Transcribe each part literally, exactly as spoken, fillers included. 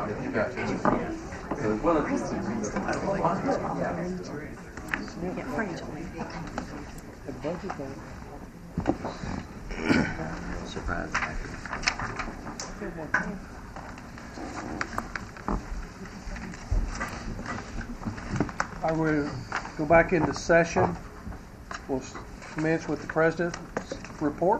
You got it. Get French on me. Surprise. I will go back into session. We'll commence with the president's report.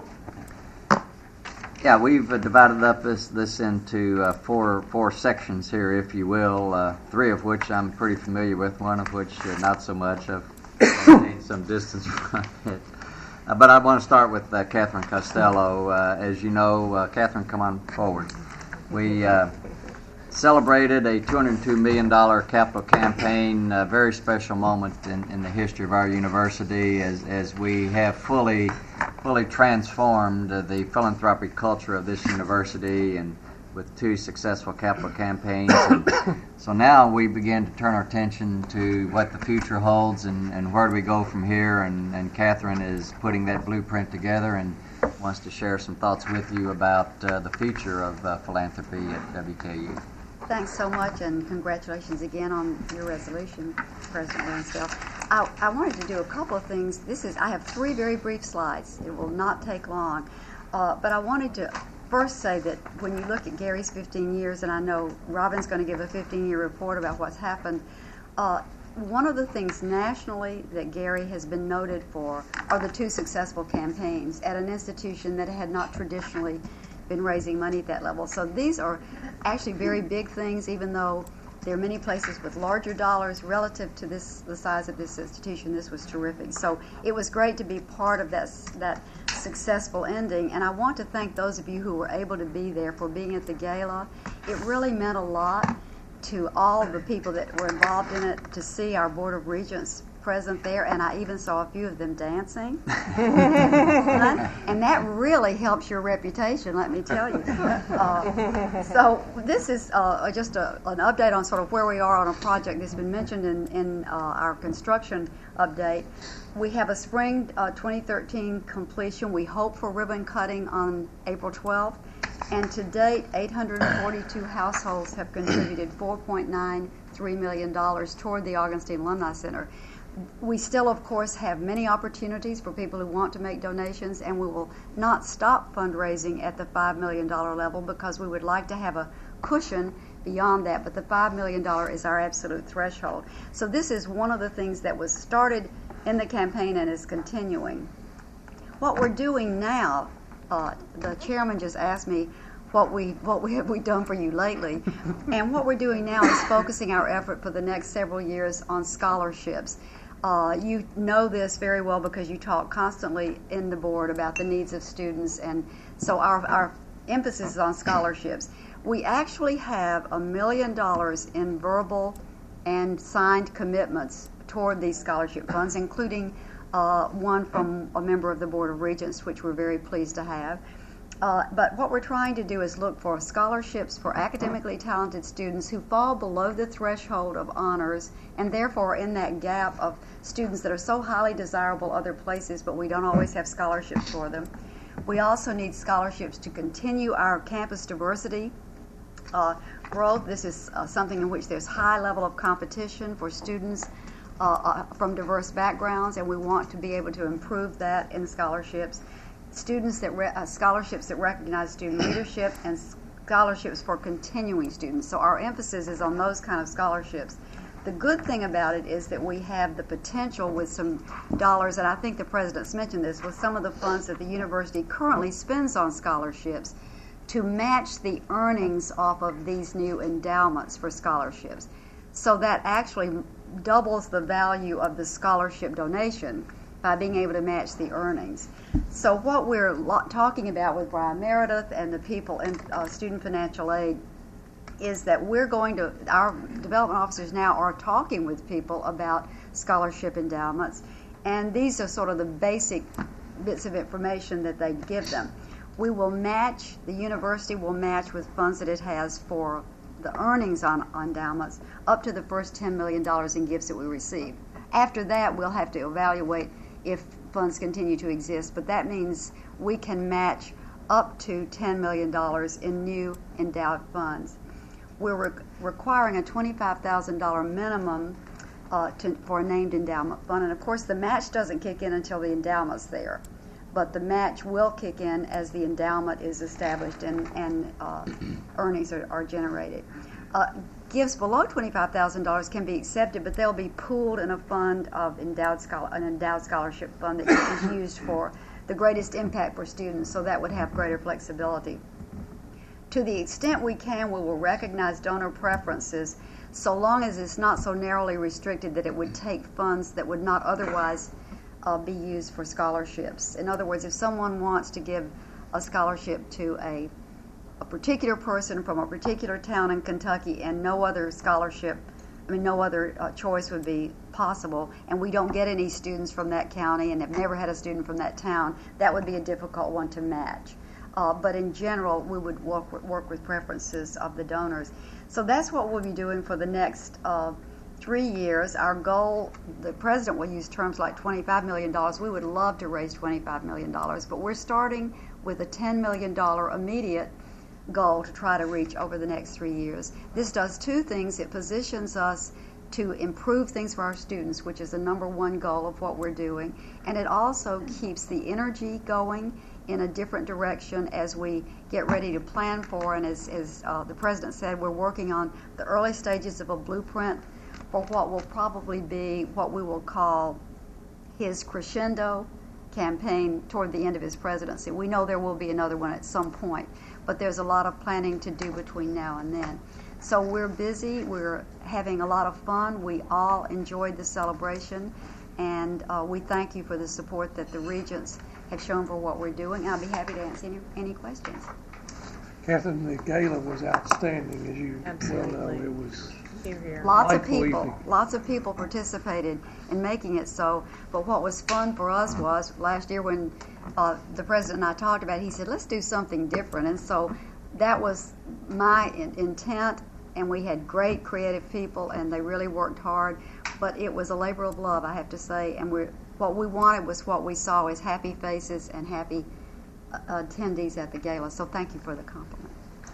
Yeah, we've uh, divided up this this into uh, four four sections here, if you will. Uh, three of which I'm pretty familiar with. One of which uh, not so much. I've gained some distance from it. Uh, but I want to start with uh, Catherine Costello. Uh, as you know, uh, Catherine, come on forward. We uh, celebrated a two hundred two million dollars capital campaign, a very special moment in, in the history of our university as, as we have fully fully transformed uh, the philanthropic culture of this university, and with two successful capital campaigns. And so now we begin to turn our attention to what the future holds and, and where do we go from here, and, and Catherine is putting that blueprint together and wants to share some thoughts with you about uh, the future of uh, philanthropy at W K U. Thanks so much, and congratulations again on your resolution, President Lansdale. I, I wanted to do a couple of things. This is I have three very brief slides. It will not take long, uh, but I wanted to first say that when you look at Gary's fifteen years, and I know Robin's going to give a fifteen-year report about what's happened, uh, one of the things nationally that Gary has been noted for are the two successful campaigns at an institution that had not traditionally been raising money at that level. So these are actually very big things, even though there are many places with larger dollars relative to this, the size of this institution. This was terrific. So it was great to be part of that, that successful ending. And I want to thank those of you who were able to be there for being at the gala. It really meant a lot to all of the people that were involved in it to see our Board of Regents present there, and I even saw a few of them dancing. And that really helps your reputation, let me tell you. Uh, so this is uh, just a, an update on sort of where we are on a project that's been mentioned in, in uh, our construction update. We have a spring uh, twenty thirteen completion. We hope for ribbon cutting on April twelfth. And to date, eight hundred forty-two households have contributed four point nine three million dollars toward the Augustine Alumni Center. We still, of course, have many opportunities for people who want to make donations, and we will not stop fundraising at the five million dollars level because we would like to have a cushion beyond that, but the five million dollars is our absolute threshold. So this is one of the things that was started in the campaign and is continuing. What we're doing now, uh, the chairman just asked me, what we what we have we done for you lately, and what we're doing now is focusing our effort for the next several years on scholarships. Uh, you know this very well because you talk constantly in the board about the needs of students, and so our, our emphasis is on scholarships. We actually have a million dollars in verbal and signed commitments toward these scholarship funds, including uh, one from a member of the Board of Regents, which we're very pleased to have. Uh, but what we're trying to do is look for scholarships for academically talented students who fall below the threshold of honors and therefore in that gap of students that are so highly desirable other places, but we don't always have scholarships for them. We also need scholarships to continue our campus diversity uh, growth. This is uh, something in which there's high level of competition for students uh, uh, from diverse backgrounds, and we want to be able to improve that in scholarships. Students that re- uh, scholarships that recognize student leadership, and scholarships for continuing students. So our emphasis is on those kind of scholarships. The good thing about it is that we have the potential with some dollars, and I think the president's mentioned this, with some of the funds that the university currently spends on scholarships to match the earnings off of these new endowments for scholarships. So that actually doubles the value of the scholarship donation by being able to match the earnings. So what we're lo- talking about with Brian Meredith and the people in uh, Student Financial Aid is that we're going to, our development officers now are talking with people about scholarship endowments, and these are sort of the basic bits of information that they give them. We will match, the university will match with funds that it has for the earnings on, on endowments up to the first ten million dollars in gifts that we receive. After that, we'll have to evaluate if funds continue to exist, but that means we can match up to ten million dollars in new endowed funds. we're re- requiring a twenty-five thousand dollars minimum uh, to, for a named endowment fund. And of course, the match doesn't kick in until the endowment's there. But the match will kick in as the endowment is established and, and uh, earnings are, are generated. Uh, gifts below twenty-five thousand dollars can be accepted, but they'll be pooled in a fund of endowed scholar, an endowed scholarship fund that is used for the greatest impact for students, so that would have greater flexibility. To the extent we can, we will recognize donor preferences so long as it's not so narrowly restricted that it would take funds that would not otherwise uh, be used for scholarships. In other words, if someone wants to give a scholarship to a, a particular person from a particular town in Kentucky and no other scholarship, I mean, no other uh, choice would be possible, and we don't get any students from that county and have never had a student from that town, that would be a difficult one to match. Uh, but in general, we would work with, work with preferences of the donors. So that's what we'll be doing for the next uh, three years. Our goal, the president will use terms like twenty-five million dollars. We would love to raise twenty-five million dollars, but we're starting with a ten million dollars immediate goal to try to reach over the next three years. This does two things. It positions us to improve things for our students, which is the number one goal of what we're doing, and it also keeps the energy going in a different direction as we get ready to plan for, and as, as uh, the president said, we're working on the early stages of a blueprint for what will probably be what we will call his crescendo campaign toward the end of his presidency. We know there will be another one at some point, but there's a lot of planning to do between now and then. So we're busy, we're having a lot of fun, we all enjoyed the celebration, and uh, we thank you for the support that the regents have shown for what we're doing. I'll be happy to answer any, any questions. Catherine, the gala was outstanding, as you Absolutely. well know. It was Here, here. Lots of Delightful people, evening. lots of people participated in making it so. But what was fun for us was last year when uh, the president and I talked about it, he said, let's do something different. And so that was my in- intent, and we had great creative people, and they really worked hard. But it was a labor of love, I have to say, and we're, what we wanted was what we saw as happy faces and happy uh, attendees at the gala. So thank you for the compliment.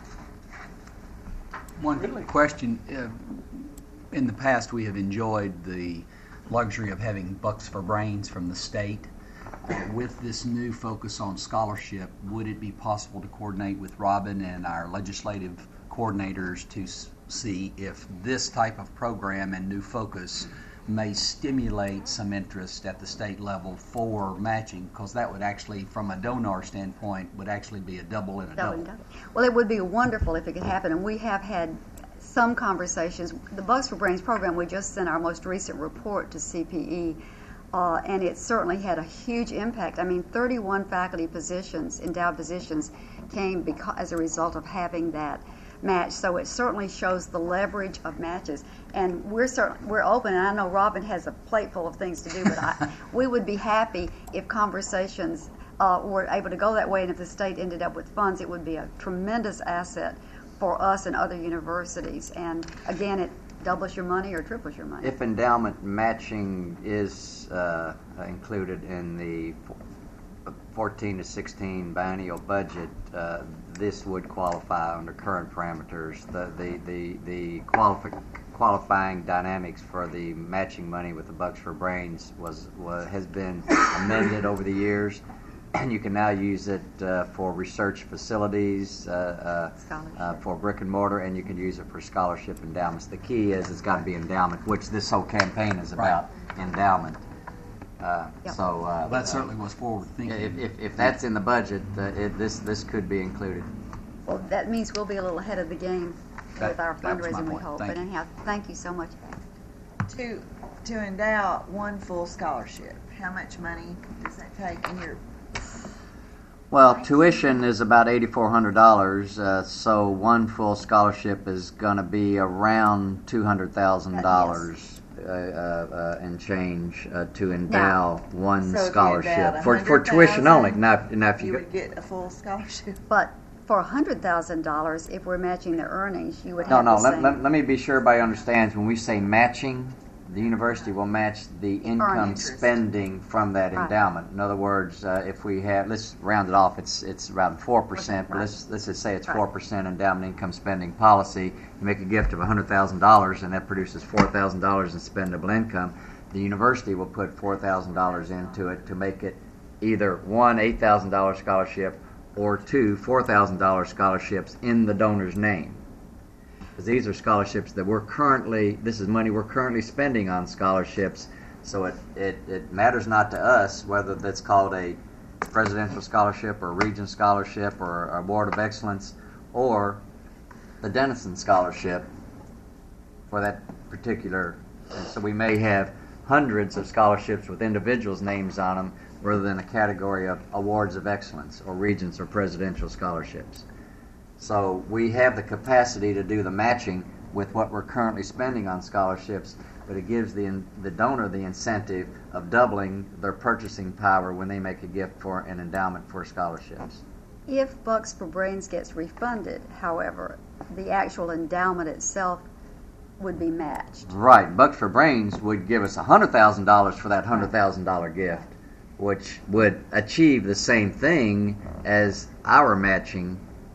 One Really? question. Uh, in the past, we have enjoyed the luxury of having bucks for brains from the state. Uh, with this new focus on scholarship, would it be possible to coordinate with Robin and our legislative coordinators to s- see if this type of program and new focus may stimulate some interest at the state level for matching? Because that would actually, from a donor standpoint, would actually be a double and a Double double. and double. Well, it would be wonderful if it could happen, and we have had some conversations. The Bucks for Brains program, we just sent our most recent report to C P E, uh, and it certainly had a huge impact. I mean, thirty-one faculty positions, endowed positions, came because, as a result of having that match. So it certainly shows the leverage of matches, and we're cert- we're open. And I know Robin has a plate full of things to do, but I, we would be happy if conversations uh, were able to go that way. And if the state ended up with funds, it would be a tremendous asset for us and other universities. And again, it doubles your money or triples your money. If endowment matching is uh, included in the fourteen to sixteen biennial budget, uh, this would qualify under current parameters. The the the, the qualifi- qualifying dynamics for the matching money with the Bucks for Brains was, was has been amended over the years, and you can now use it uh, for research facilities, uh, uh, uh, for brick and mortar, and you can use it for scholarship endowments. The key is it's got to be endowment, which this whole campaign is about, endowment. Uh, Yep. So uh, Well, that certainly was forward thinking. if, if, if that's in the budget, uh, it, this this could be included. Well, that means we'll be a little ahead of the game That- with our that was my fundraising, we point. hope. Thank But you. anyhow, thank you so much. To to endow one full scholarship, how much money does that take in your? Well, tuition is about eighty-four hundred dollars, uh, so one full scholarship is going to be around two hundred thousand dollars uh, uh, uh, and change uh, to endow one So if you endowed scholarship a for for hundred tuition only. thousand, Now, now if you, You go, would get a full scholarship. But for one hundred thousand dollars, if we're matching the earnings, you would no, have no. the Let, same. let, let me be sure everybody understands when we say matching. the university will match the income interest. spending from that Right. endowment. In other words, uh, if we have, let's round it off, it's it's around four percent, but Right. let's let's just say it's Right. four percent endowment income spending policy. You make a gift of one hundred thousand dollars, and that produces four thousand dollars in spendable income. The university will put four thousand dollars into it to make it either one eight thousand dollars scholarship or two four thousand dollars scholarships in the donor's name. Because these are scholarships that we're currently, this is money we're currently spending on scholarships, so it, it, it matters not to us whether that's called a presidential scholarship or a Regent scholarship or a Award of Excellence or the Denison scholarship for that particular. And so we may have hundreds of scholarships with individuals' names on them rather than a category of awards of excellence or regents or presidential scholarships. So we have the capacity to do the matching with what we're currently spending on scholarships, but it gives the the donor the incentive of doubling their purchasing power when they make a gift for an endowment for scholarships. If Bucks for Brains gets refunded, however, the actual endowment itself would be matched. Right. Bucks for Brains would give us one hundred thousand dollars for that one hundred thousand dollars gift, which would achieve the same thing as our matching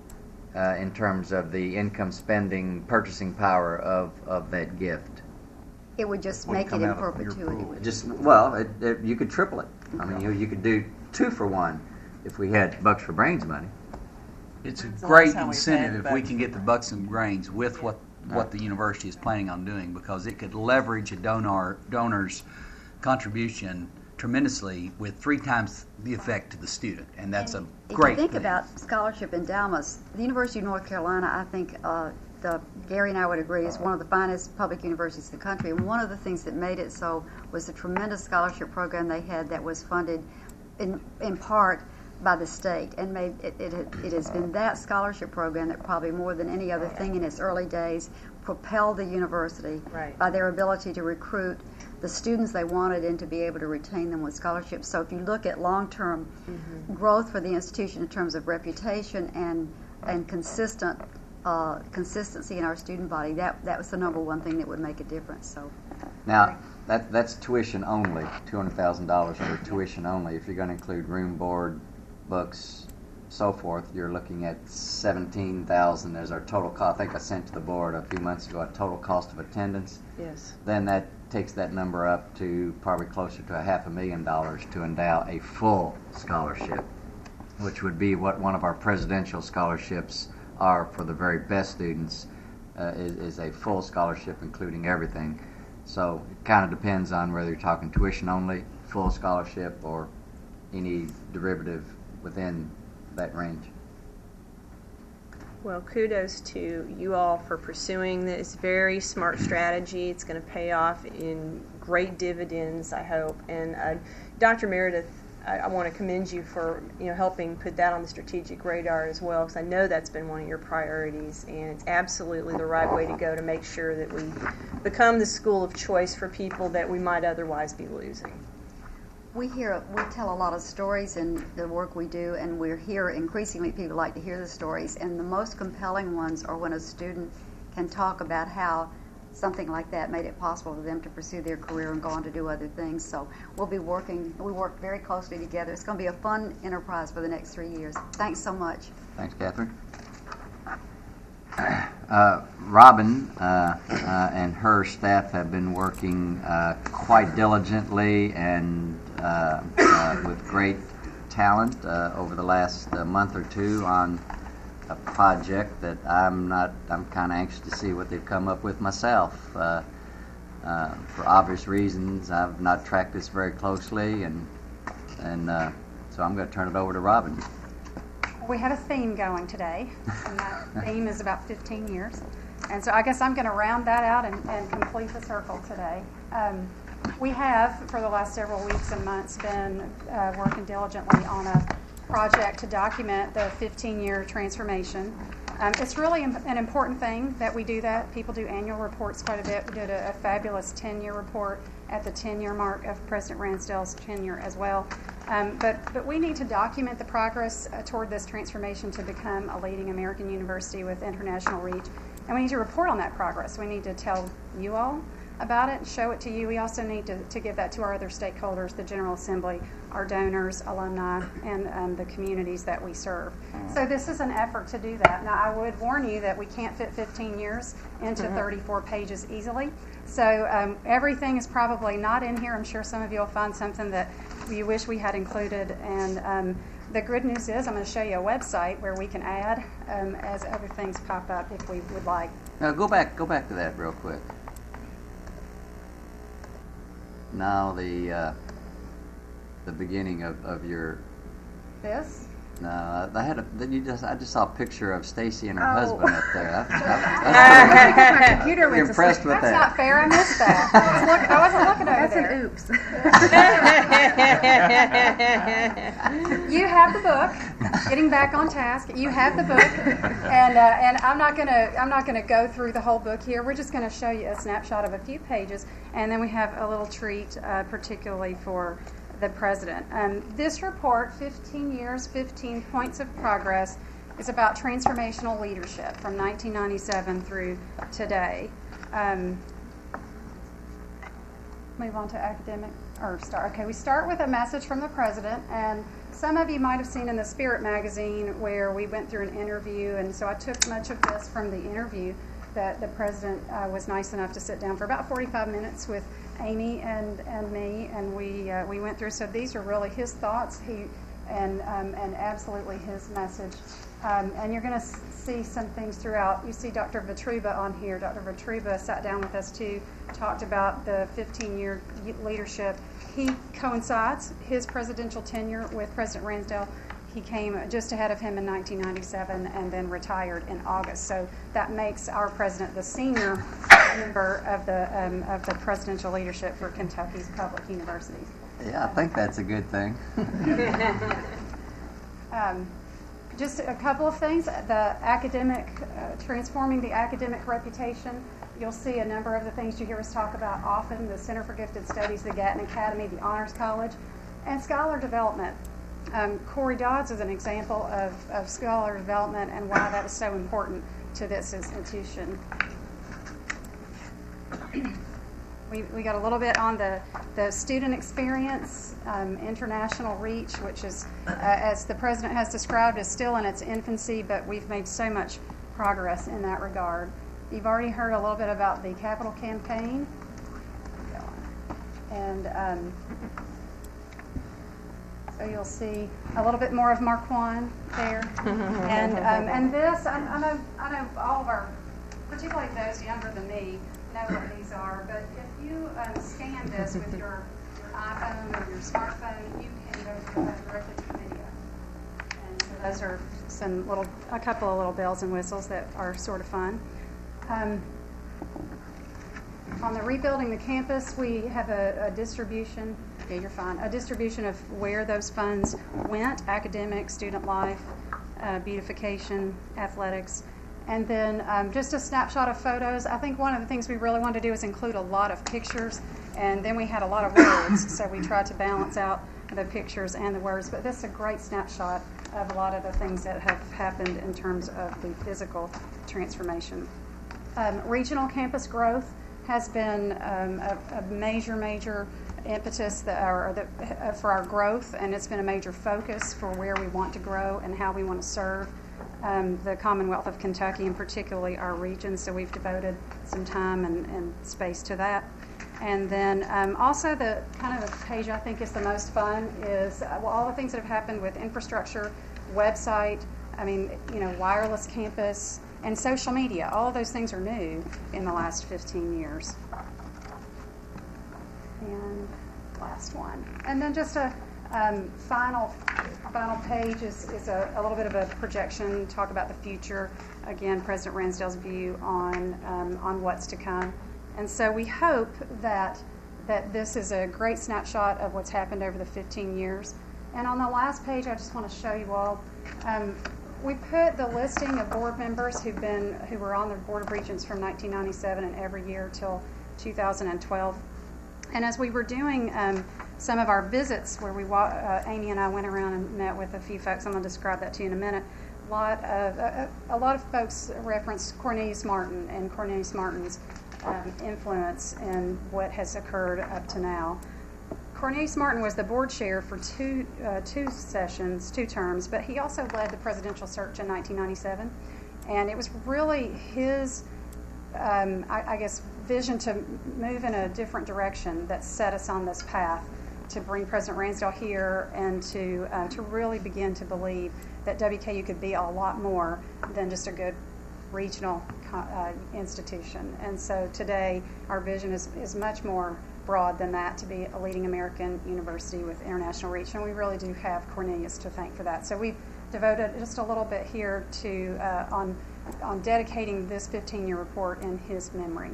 uh, in terms of the income spending purchasing power of, of that gift. It would just Would make it come in out of your perpetuity. pool. Just, well, it, it, you could triple it. I mean, you, you could do two for one if we had Bucks for Brains money. It's a That's the great last time we've incentive had if we bucks can get the bucks and grains with what, what the university is planning on doing, because it could leverage a donor donor's contribution tremendously with three times the effect to the student, and that's a If great you think thing. about scholarship endowments, the University of North Carolina, I think uh, the, Gary and I would agree, is one of the finest public universities in the country. And one of the things that made it so was the tremendous scholarship program they had that was funded in in part by the state, and made it, it, it has been that scholarship program that probably more than any other thing in its early days propelled the university Right. by their ability to recruit the students they wanted and to be able to retain them with scholarships. So if you look at long-term Mm-hmm. growth for the institution in terms of reputation and and consistent uh, consistency in our student body, that that was the number one thing that would make a difference. So Now, that that's tuition only, two hundred thousand dollars for tuition only. If you're going to include room, board, books, so forth, you're looking at seventeen thousand dollars as our total cost. I think I sent to the board a few months ago a total cost of attendance. Yes. Then that takes that number up to probably closer to a half a million dollars to endow a full scholarship, which would be what one of our presidential scholarships are for the very best students, uh, is, is a full scholarship including everything. So it kind of depends on whether you're talking tuition only, full scholarship, or any derivative within that range. Well, kudos to you all for pursuing this very smart strategy. It's going to pay off in great dividends, I hope. And uh, Doctor Meredith, I, I want to commend you for you know helping put that on the strategic radar as well, because I know that's been one of your priorities, and it's absolutely the right way to go to make sure that we become the school of choice for people that we might otherwise be losing. we hear we tell a lot of stories in the work we do, and we're here increasingly people like to hear the stories, and the most compelling ones are when a student can talk about how something like that made it possible for them to pursue their career and go on to do other things. So we'll be working, we work very closely together. It's going to be a fun enterprise for the next three years. Thanks so much. Thanks, Catherine. Uh, Robin uh, uh, and her staff have been working uh, quite diligently and uh, uh, with great talent uh, over the last uh, month or two on a project that I'm not, I'm kind of anxious to see what they've come up with myself. Uh, uh, for obvious reasons, I've not tracked this very closely, and and uh, so I'm going to turn it over to Robin. We had a theme going today, and that theme is about fifteen years. And so I guess I'm going to round that out and, and complete the circle today. Um, we have, for the last several weeks and months, been uh, working diligently on a project to document the fifteen-year transformation. Um, it's really an important thing that we do that. People do annual reports quite a bit. We did a, a fabulous ten-year report at the ten-year mark of President Ransdell's tenure as well. Um, but, but we need to document the progress uh, toward this transformation to become a leading American university with international reach. And we need to report on that progress. We need to tell you all, about it, show it to you. We also need to, to give that to our other stakeholders, the General Assembly, our donors, alumni, and um, the communities that we serve. So this is an effort to do that. Now, I would warn you that we can't fit fifteen years into mm-hmm. thirty-four pages easily. So um, everything is probably not in here. I'm sure some of you will find something that you wish we had included. And um, the good news is I'm going to show you a website where we can add um, as other things pop up if we would like. Now go back, go back to that real quick. Now the uh, the beginning of, of your. This? No, I had a. Then you just. I just saw a picture of Stacy and her Oh. husband up there. I, I, My I, computer I'm went to impressed sleep. with That's that. not fair. I missed that. I, was look, I wasn't looking over That's there. an oops. You have the book. Getting back on task. You have the book, and uh, and I'm not gonna I'm not gonna go through the whole book here. We're just gonna show you a snapshot of a few pages, and then we have a little treat, uh, particularly for the president. Um, this report, fifteen years, fifteen points of progress, is about transformational leadership from nineteen ninety-seven through today. Um, move on to academic, or start. Okay, we start with a message from the president, and some of you might have seen in the Spirit magazine where we went through an interview, and so I took much of this from the interview that the president uh, was nice enough to sit down for about forty-five minutes with Amy and, and me, and we uh, we went through. So these are really his thoughts, he and um, and absolutely his message. Um, and you're going to see some things throughout. You see Doctor Vitruba on here. Doctor Vitruba sat down with us too, talked about the fifteen-year leadership. He coincides his presidential tenure with President Ransdell. He came just ahead of him in nineteen ninety-seven and then retired in August. So that makes our president the senior member of the um, of the presidential leadership for Kentucky's public universities. Yeah, I think that's a good thing. um, just a couple of things. The academic, uh, transforming the academic reputation. You'll see a number of the things you hear us talk about often: the Center for Gifted Studies, the Gatton Academy, the Honors College, and scholar development. Um, Corey Dodds is an example of, of scholar development and why that is so important to this institution. we, we got a little bit on the, the student experience, um, international reach, which is, uh, as the president has described, is still in its infancy, but we've made so much progress in that regard. You've already heard a little bit about the capital campaign. And um, so you'll see a little bit more of Marquand there. and um, and this, I, I know I know all of our, particularly those younger than me, know what these are. But if you um, scan this with your, your iPhone or your smartphone, you can go to, uh, directly to the video. And so those are some little, a couple of little bells and whistles that are sort of fun. Um, on the Rebuilding the Campus, we have a, a distribution. Yeah, you're fine. A distribution of where those funds went: academic, student life, uh, beautification, athletics, and then um, just a snapshot of photos. I think one of the things we really wanted to do is include a lot of pictures, and then we had a lot of words, so we tried to balance out the pictures and the words. But this is a great snapshot of a lot of the things that have happened in terms of the physical transformation. Um, regional campus growth has been um, a, a major, major impetus that our, that, uh, for our growth, and it's been a major focus for where we want to grow and how we want to serve um, the Commonwealth of Kentucky, and particularly our region. So we've devoted some time and, and space to that. And then um, also the kind of the page I think is the most fun is uh, well, all the things that have happened with infrastructure, website, I mean, you know, wireless campus, and social media. All of those things are new in the last fifteen years. And last one. And then just a um, final final page is, is a, a little bit of a projection, talk about the future. Again, President Ransdell's view on um, on what's to come. And so we hope that that this is a great snapshot of what's happened over the fifteen years. And on the last page, I just want to show you all, um, we put the listing of board members who've been who were on the Board of Regents from nineteen ninety-seven and every year till two thousand twelve. And as we were doing um, some of our visits where we, uh, Amy and I went around and met with a few folks, I'm going to describe that to you in a minute, lot of a, a lot of folks referenced Cornelius Martin and Cornelius Martin's um, influence in what has occurred up to now. Cornelius Martin was the board chair for two uh, two sessions, two terms, but he also led the presidential search in nineteen ninety-seven, and it was really his, um, I, I guess, vision to move in a different direction that set us on this path to bring President Ransdell here and to uh, to really begin to believe that W K U could be a lot more than just a good regional uh, institution. And so today our vision is, is much more broad than that, to be a leading American university with international reach, and we really do have Cornelius to thank for that. So we've devoted just a little bit here to uh, on on dedicating this fifteen-year report in his memory.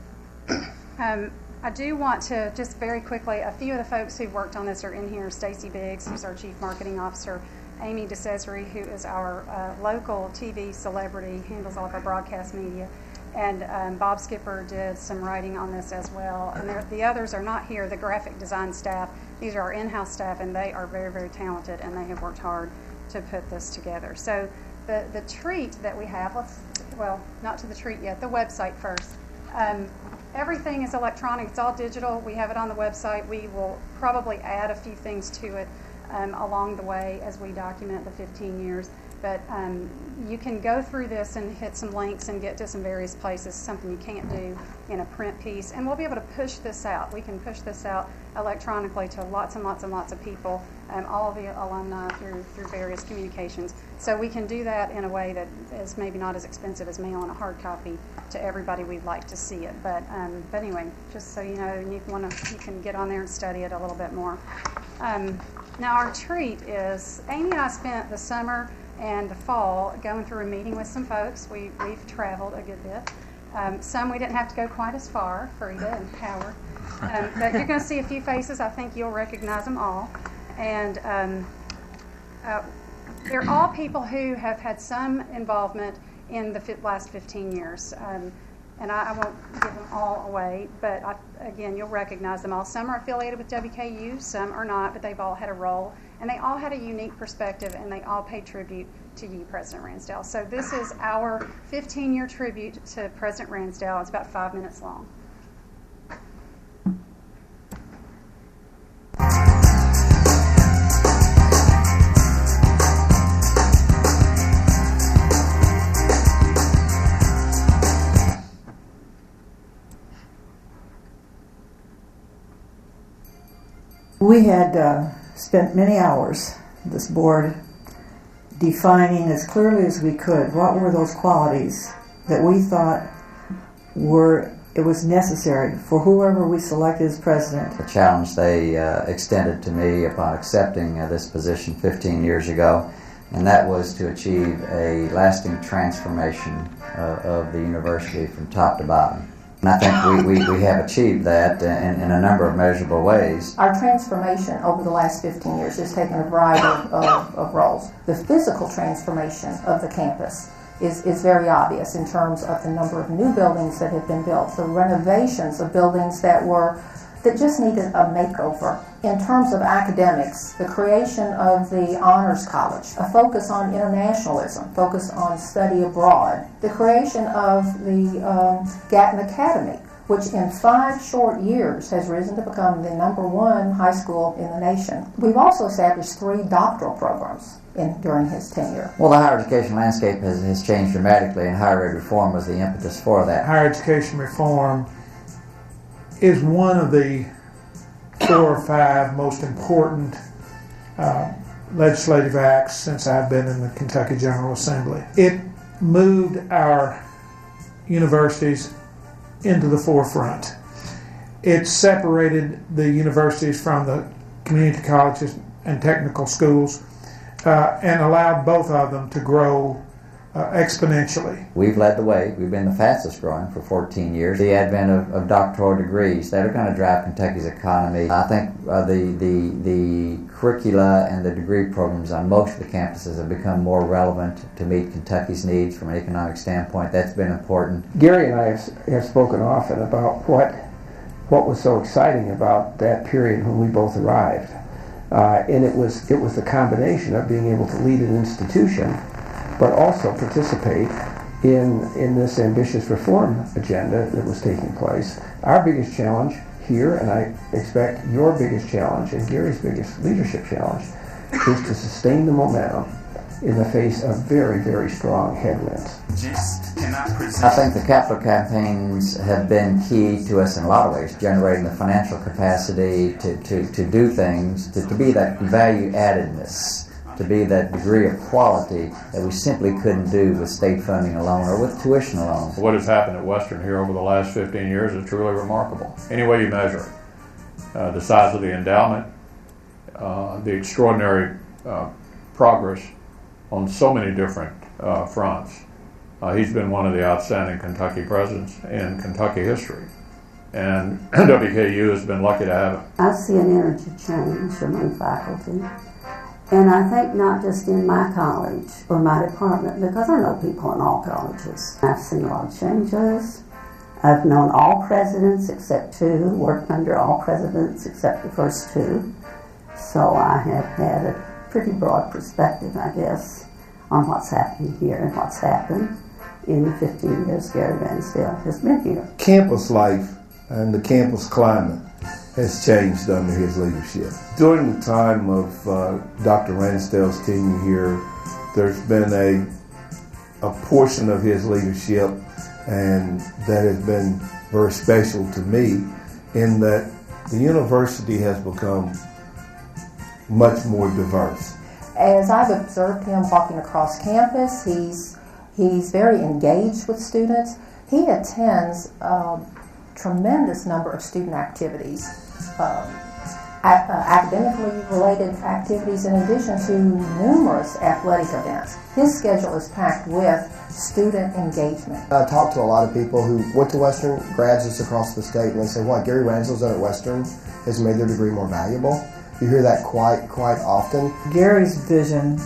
Um, I do want to just very quickly, a few of the folks who worked on this are in here. Stacy Biggs, who's our Chief Marketing Officer, Amy DeCesare, who is our uh, local T V celebrity, handles all of our broadcast media, and um, Bob Skipper did some writing on this as well. And the others are not here, the graphic design staff. These are our in-house staff, and they are very, very talented, and they have worked hard to put this together. So the, the treat that we have, let's, well, not to the treat yet, the website first. Um, everything is electronic, it's all digital. We have it on the website. We will probably add a few things to it um, along the way as we document the fifteen years. But um, you can go through this and hit some links and get to some various places, something you can't do in a print piece. And we'll be able to push this out. We can push this out electronically to lots and lots and lots of people, um, all of the alumni through through various communications. So we can do that in a way that is maybe not as expensive as mailing a hard copy to everybody we'd like to see it. But um, but anyway, just so you know, and you want to, you can get on there and study it a little bit more. Um, now our treat is, Amy and I spent the summer and the fall going through a meeting with some folks. We, we've traveled a good bit. Um, some we didn't have to go quite as far, Frida and Howard. Um, but you're going to see a few faces. I think you'll recognize them all. And um, uh, they're all people who have had some involvement in the fi- last fifteen years. Um, and I, I won't give them all away, but I, again, you'll recognize them all. Some are affiliated with W K U, some are not, but they've all had a role. And they all had a unique perspective, and they all pay tribute to you, President Ransdell. So this is our fifteen-year tribute to President Ransdell. It's about five minutes long. We had uh, spent many hours, this board, defining as clearly as we could what were those qualities that we thought were, it was necessary for whoever we selected as president. The challenge they uh, extended to me upon accepting uh, this position fifteen years ago, and that was to achieve a lasting transformation uh, of the university from top to bottom. And I think we, we, we have achieved that in, in a number of measurable ways. Our transformation over the last fifteen years has taken a variety of, of, of roles. The physical transformation of the campus is, is very obvious in terms of the number of new buildings that have been built, the renovations of buildings that were that just needed a makeover. In terms of academics, the creation of the Honors College, a focus on internationalism, focus on study abroad, the creation of the um, Gatton Academy, which in five short years has risen to become the number one high school in the nation. We've also established three doctoral programs in, during his tenure. Well, the higher education landscape has, has changed dramatically, and higher ed reform was the impetus for that. Higher education reform is one of the four or five most important uh, legislative acts since I've been in the Kentucky General Assembly. It moved our universities into the forefront. It separated the universities from the community colleges and technical schools uh, and allowed both of them to grow Uh, exponentially. We've led the way. We've been the fastest growing for fourteen years. The advent of, of doctoral degrees that are going to drive Kentucky's economy. I think uh, the, the the curricula and the degree programs on most of the campuses have become more relevant to meet Kentucky's needs from an economic standpoint. That's been important. Gary and I have, have spoken often about what what was so exciting about that period when we both arrived, uh, and it was it was the combination of being able to lead an institution but also participate in, in this ambitious reform agenda that was taking place. Our biggest challenge here, and I expect your biggest challenge and Gary's biggest leadership challenge, is to sustain the momentum in the face of very, very strong headwinds. I think the capital campaigns have been key to us in a lot of ways, generating the financial capacity to, to, to do things, to, to be that value addedness, to be that degree of quality that we simply couldn't do with state funding alone or with tuition alone. What has happened at Western here over the last fifteen years is truly remarkable. Any way you measure it. Uh, the size of the endowment, uh, the extraordinary uh, progress on so many different uh, fronts. Uh, he's been one of the outstanding Kentucky presidents in Kentucky history. And W K U has been lucky to have him. I see an energy change among faculty. And I think not just in my college or my department, because I know people in all colleges. I've seen a lot of changes. I've known all presidents except two, worked under all presidents except the first two. So I have had a pretty broad perspective, I guess, on what's happening here and what's happened in the fifteen years Gary Ransdell has been here. Campus life and the campus climate has changed under his leadership. During the time of uh, Doctor Ransdell's tenure here, there's been a, a portion of his leadership, and that has been very special to me, in that the university has become much more diverse. As I've observed him walking across campus, he's he's very engaged with students. He attends a tremendous number of student activities, um, a- uh, academically related activities, in addition to numerous athletic events. His schedule is packed with student engagement. I talked to a lot of people who went to Western, graduates across the state, and they say, "What, Gary Ransdell's done at Western has made their degree more valuable." You hear that quite quite often. Gary's vision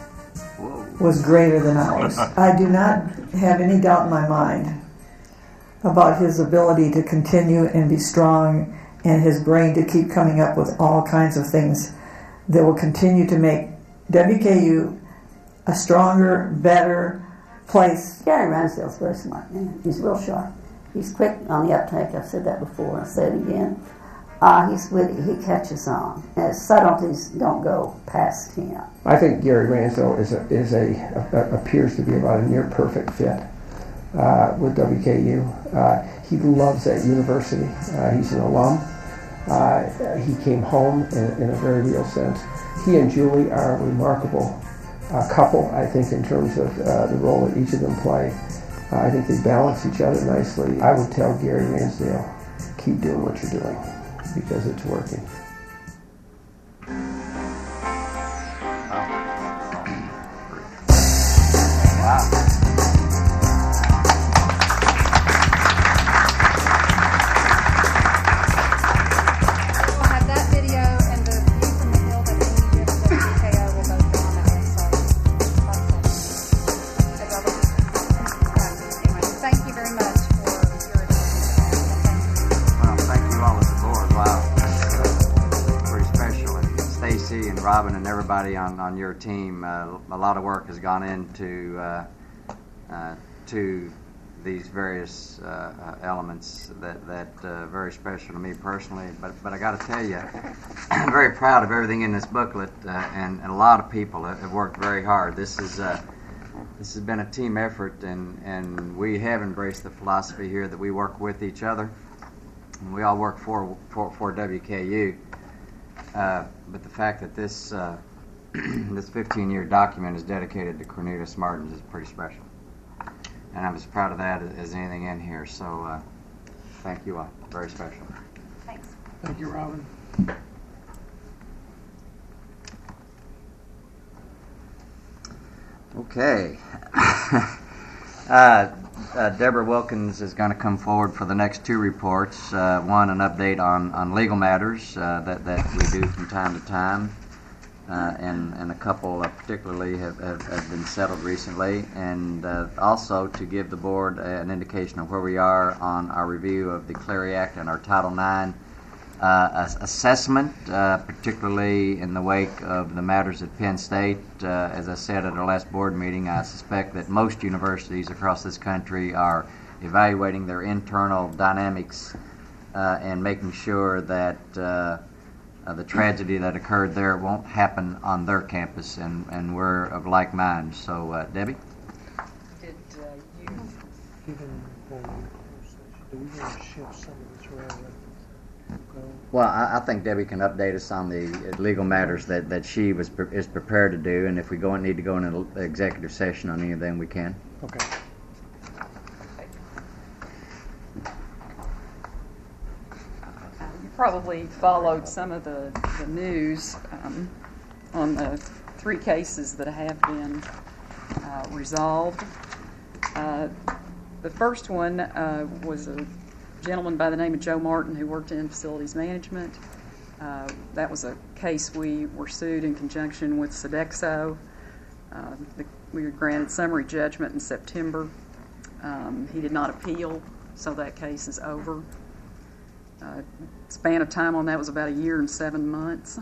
was greater than ours. I do not have any doubt in my mind about his ability to continue and be strong, and his brain to keep coming up with all kinds of things that will continue to make W K U a stronger, better place. Gary Ransdell's a very smart man. He's real sharp. He's quick on the uptake. I've said that before. I'll say it again. Uh, he's witty. He catches on. And subtleties don't go past him. I think Gary Ransdell is a, is a, a appears to be about a near perfect fit uh, with W K U. Uh, he loves that university. Uh, he's an alum. Uh, he came home in, in a very real sense. He and Julie are a remarkable uh, couple, I think, in terms of uh, the role that each of them play. Uh, I think they balance each other nicely. I would tell Gary Ransdell, keep doing what you're doing, because it's working. Wow. We'll have that video and the view from the hill that we need to W K O will both go on that website. Anyway, thank you very much for your attention. Well, thank you all as a board. Wow, that's pretty special. And Stacy and Robin and everybody on, on your team, uh, a lot of work has gone into uh, uh, to these various uh, uh, elements that that uh, very special to me personally. But but I got to tell you, I'm very proud of everything in this booklet, uh, and, and a lot of people have, have worked very hard. This is uh, this has been a team effort, and, and we have embraced the philosophy here that we work with each other. And we all work for for, for W K U. Uh, but the fact that this uh, this fifteen-year document is dedicated to Cornelius Martins is pretty special. And I'm as proud of that as anything in here. So uh, thank you all. Very special. Thanks. Thank you, Robin. Okay. uh, uh, Deborah Wilkins is going to come forward for the next two reports. Uh, one, an update on, on legal matters uh, that, that we do from time to time. Uh, and, and a couple uh, particularly have, have, have been settled recently, and uh, also to give the board an indication of where we are on our review of the Clery Act and our Title nine uh, assessment, uh, particularly in the wake of the matters at Penn State. Uh, as I said at our last board meeting, I suspect that most universities across this country are evaluating their internal dynamics uh, and making sure that uh, uh, the tragedy that occurred there won't happen on their campus, and, and we're of like mind. So, uh, Debbie? Did uh, you, given when we do we want to shift some of this around? Well, I, I think Debbie can update us on the legal matters that, that she was pre- is prepared to do, and if we go and need to go into an executive session on any of them, we can. Okay. You probably followed some of the, the news um, on the three cases that have been uh, resolved. Uh, the first one uh, was a gentleman by the name of Joe Martin who worked in facilities management. Uh, that was a case we were sued in conjunction with Sodexo. Uh, the, we were granted summary judgment in September. Um, he did not appeal, so that case is over. Uh, span of time on that was about a year and seven months.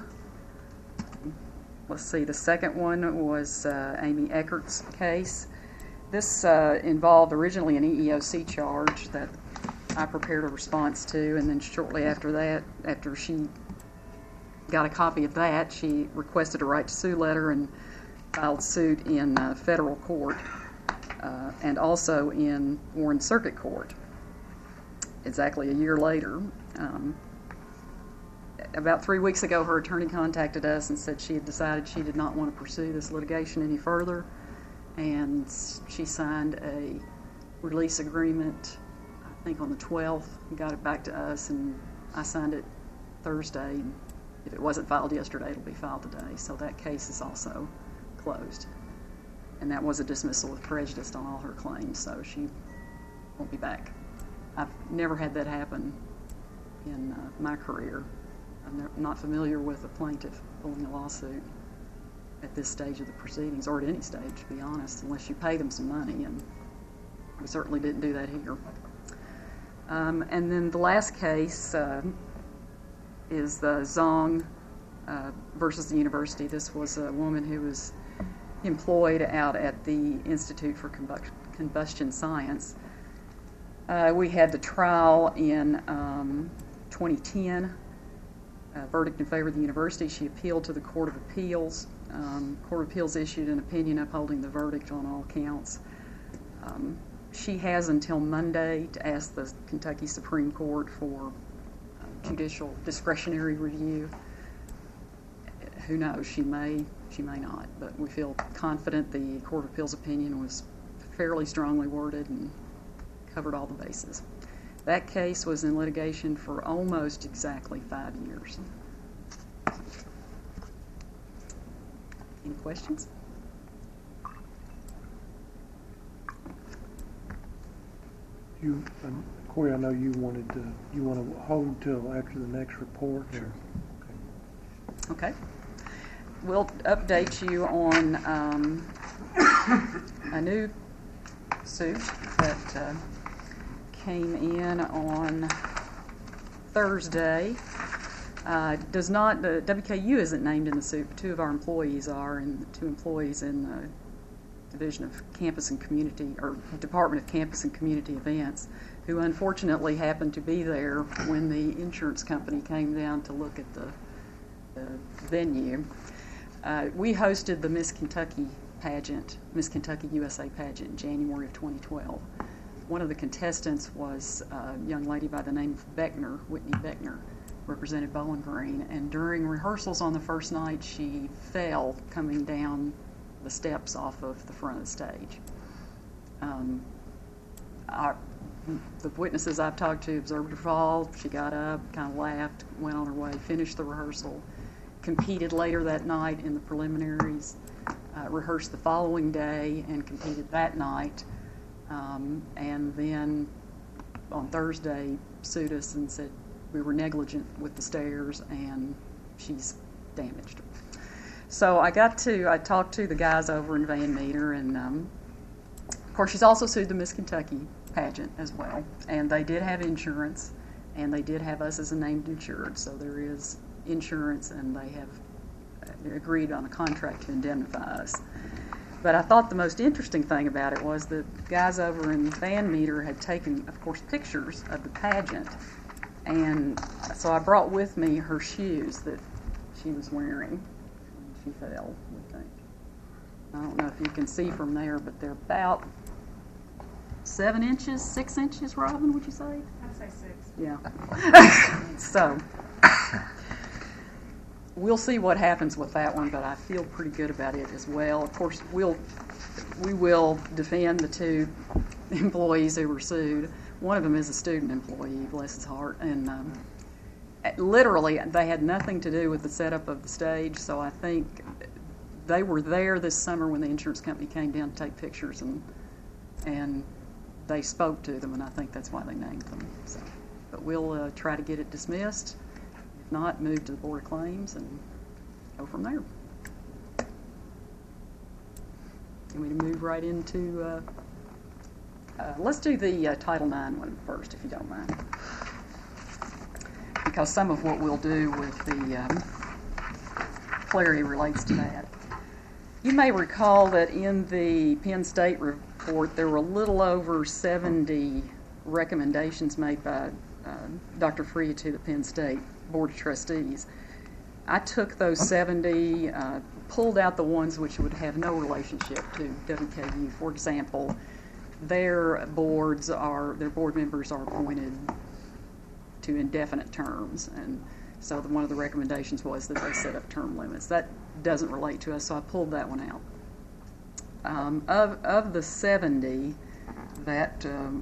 Let's see, the second one was uh, Amy Eckert's case. This uh, involved originally an E E O C charge that I prepared a response to, and then shortly after that, after she got a copy of that, she requested a right to sue letter and filed suit in uh, federal court uh, and also in Warren Circuit Court. Exactly a year later, um, about three weeks ago, her attorney contacted us and said she had decided she did not want to pursue this litigation any further, and she signed a release agreement, I think on the twelfth, and got it back to us, and I signed it Thursday. If it wasn't filed yesterday, it'll be filed today. So that case is also closed. And that was a dismissal with prejudice on all her claims, so she won't be back. I've never had that happen in uh, my career. I'm ne- not familiar with a plaintiff pulling a lawsuit at this stage of the proceedings, or at any stage, to be honest, unless you pay them some money, and we certainly didn't do that here. Um, and then the last case uh, is the Zong uh, versus the university. This was a woman who was employed out at the Institute for Combust- Combustion Science. Uh, we had the trial in um, twenty ten, a verdict in favor of the university. She appealed to the Court of Appeals. Um, Court of Appeals issued an opinion upholding the verdict on all counts. Um, she has until Monday to ask the Kentucky Supreme Court for uh, judicial discretionary review. Who knows? She may, she may not, but we feel confident the Court of Appeals opinion was fairly strongly worded and covered all the bases. That case was in litigation for almost exactly five years. Any questions? You, um, Corey, I know you wanted to, you want to hold till after the next report? Sure. Okay. Okay. We'll update you on um, a new suit that uh, came in on Thursday. Uh, does not, the W K U isn't named in the suit, but two of our employees are, and two employees in the Division of Campus and Community, or Department of Campus and Community Events, who unfortunately happened to be there when the insurance company came down to look at the, the venue. Uh, we hosted the Miss Kentucky pageant, Miss Kentucky U S A pageant in January of twenty twelve. One of the contestants was a young lady by the name of Beckner, Whitney Beckner, represented Bowling Green, and during rehearsals on the first night, she fell coming down the steps off of the front of the stage. Um, our, the witnesses I've talked to observed her fall. She got up, kind of laughed, went on her way, finished the rehearsal, competed later that night in the preliminaries, uh, rehearsed the following day, and competed that night. Um, and then on Thursday sued us and said we were negligent with the stairs and she's damaged. So I got to, I talked to the guys over in Van Meter, and um, of course she's also sued the Miss Kentucky pageant as well, and they did have insurance, and they did have us as a named insured, so there is insurance, and they have agreed on a contract to indemnify us. But I thought the most interesting thing about it was the guys over in Van Meter had taken, of course, pictures of the pageant, and so I brought with me her shoes that she was wearing. She fell, we think. I don't know if you can see from there, but they're about seven inches, six inches, Robin, would you say? I'd say six. Yeah. So, we'll see what happens with that one, but I feel pretty good about it as well. Of course, we'll, we will defend the two employees who were sued. One of them is a student employee, bless his heart, and um, literally they had nothing to do with the setup of the stage, so I think they were there this summer when the insurance company came down to take pictures, and and they spoke to them, and I think that's why they named them. So, but we'll uh, try to get it dismissed. If not, move to the Board of Claims and go from there. And we move right into, uh, uh, let's do the uh, Title nine one first, if you don't mind. Because some of what we'll do with the um, Clarity relates to that. You may recall that in the Penn State report, there were a little over seventy recommendations made by uh, Doctor Freya to the Penn State Board of Trustees. I took those seventy, uh, pulled out the ones which would have no relationship to W K U. For example, their boards are, their board members are appointed to indefinite terms, and so the, one of the recommendations was that they set up term limits. That doesn't relate to us, so I pulled that one out. Um, of, of the seventy that um,